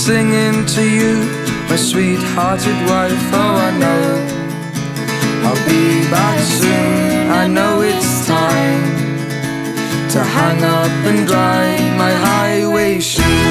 singing to you, my sweethearted wife. Oh, I know I'll be back soon. I know it's time to hang up and dry my highway shoes.